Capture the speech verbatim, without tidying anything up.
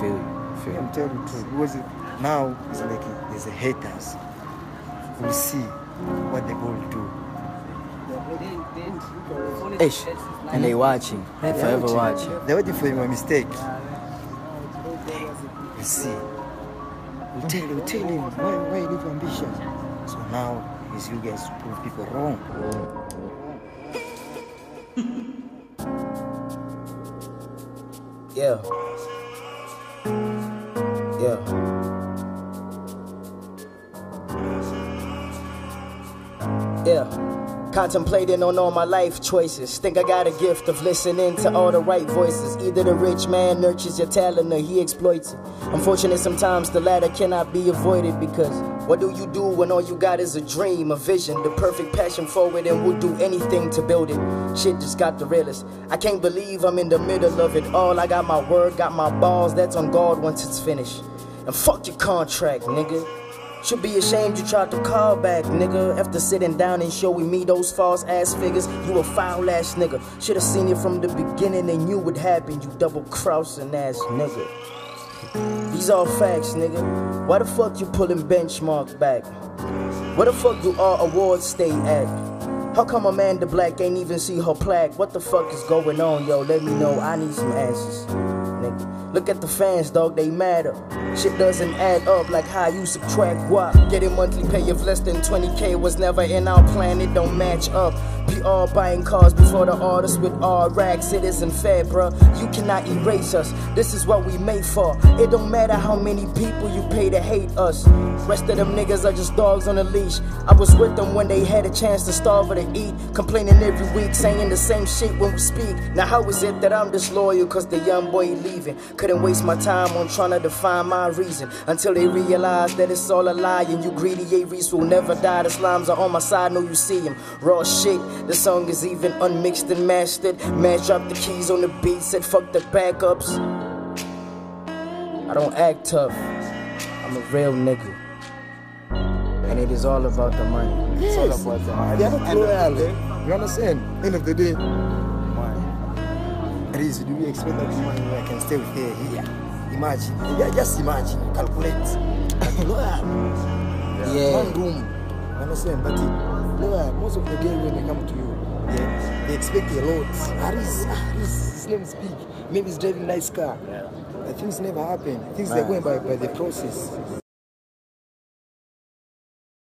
feel you. Feel Yeah, I'm telling you true. Because now it's like there's a haters. We'll see what they will do. Ish. And they watching. They forever watching. watching. They're waiting for my mistake. You see. We tell you, we tell him why why you live ambition. So now it's you guys to prove people wrong. Yeah. Yeah. Yeah. Contemplating on all my life choices. Think I got a gift of listening to all the right voices. Either the rich man nurtures your talent or he exploits it. Unfortunately, sometimes the latter cannot be avoided, because what do you do when all you got is a dream, a vision, the perfect passion for it, and would do anything to build it? Shit just got the realest. I can't believe I'm in the middle of it all. I got my word, got my balls, that's on guard once it's finished. And fuck your contract, nigga. Should be ashamed you tried to call back, nigga. After sitting down and showing me those false ass figures, you a foul ass nigga. Should've seen it from the beginning and knew what happened, you double crossing ass nigga. These all facts, nigga. Why the fuck you pulling benchmarks back? Where the fuck do our awards stay at? How come Amanda Black ain't even see her plaque? What the fuck is going on, yo? Let me know, I need some answers, nigga. Look at the fans, dog, they matter. Shit doesn't add up like how you subtract guap. Getting monthly pay of less than twenty K was never in our plan, it don't match up. P R buying cars before the artists with R racks, it isn't fair, bruh. You cannot erase us, this is what we made for. It don't matter how many people you pay to hate us. Rest of them niggas are just dogs on a leash. I was with them when they had a chance to starve or to eat, complaining every week, saying the same shit when we speak. Now how is it that I'm disloyal cause the young boy leaving? Couldn't waste my time on trying to define my reason, until they realize that it's all a lie, and you greedy Aries will never die. The slimes are on my side, know you see them. Raw shit, the song is even unmixed and mastered. Mash dropped the keys on the beat, said fuck the backups. I don't act tough, I'm a real nigga. And it is all about the money. Yes. It's all about the money. They are not loyal. You understand? End of the day. Please, do we expect that woman I can stay with her here? Imagine. Yeah, just imagine. Calculate. Loyal. Yeah. One room. You understand? But loyal, most of the girls when they come to you, yeah, they expect a lot. Aris, Aris, his name is big. Maybe he's driving a nice car. Yeah. But things never happen. Things are going by, by the process.